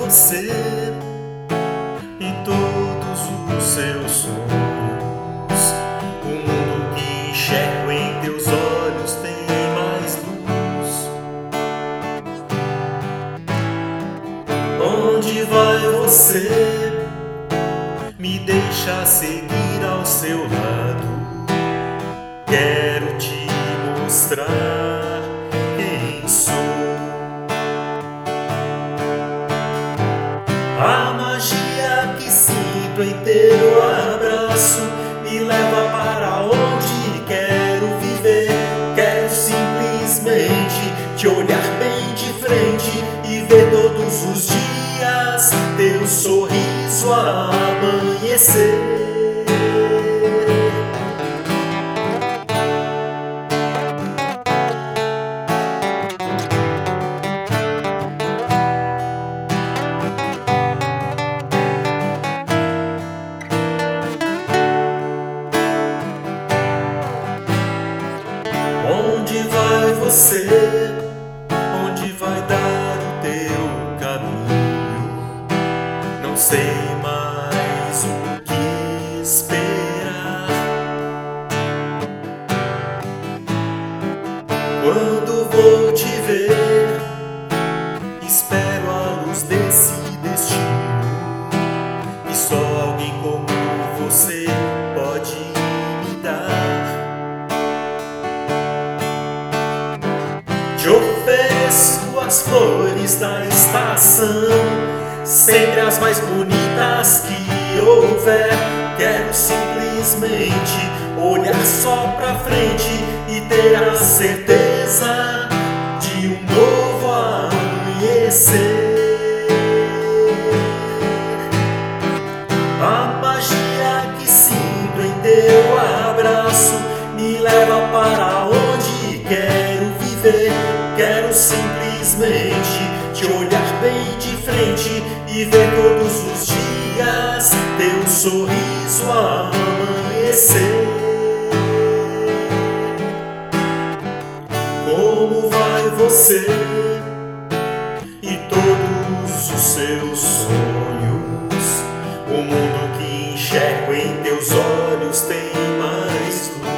você e todos os seus sonhos. O mundo que enxergo em teus olhos tem mais luz. Onde vai você? Me deixa seguir ao seu lado. Quero te mostrar quem sou. A magia que sinto em teu abraço me leva para onde quero viver. Quero simplesmente te olhar bem de frente e ver todos os dias teu sorriso amanhecer. Onde vai você? Onde vai dar o teu caminho? Não sei mais o que esperar. Quando vou te ver, espero a luz desse destino. E só alguém como você pode me dar. Te ofereço as flores da estação, sempre as mais bonitas que houver. Quero simplesmente olhar só pra frente e ter a certeza de um novo amanhecer. A magia que sinto em teu abraço me leva para onde quero viver. Quero simplesmente te olhar bem de frente e ver todos os dias teu sorriso amanhecer. Como vai você e todos os seus sonhos? O mundo que enxergo em teus olhos tem mais luz.